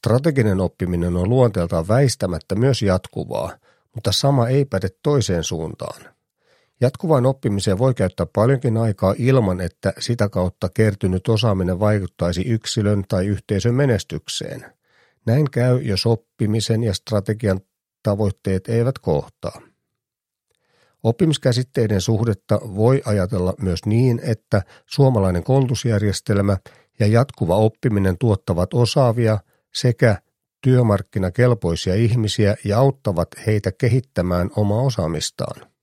Strateginen oppiminen on luonteeltaan väistämättä myös jatkuvaa, mutta sama ei päde toiseen suuntaan. Jatkuvaan oppimiseen voi käyttää paljonkin aikaa ilman, että sitä kautta kertynyt osaaminen vaikuttaisi yksilön tai yhteisön menestykseen. Näin käy, jos oppimisen ja strategian tavoitteet eivät kohtaa. Oppimiskäsitteiden suhdetta voi ajatella myös niin, että suomalainen koulutusjärjestelmä ja jatkuva oppiminen tuottavat osaavia sekä työmarkkinakelpoisia ihmisiä ja auttavat heitä kehittämään omaa osaamistaan.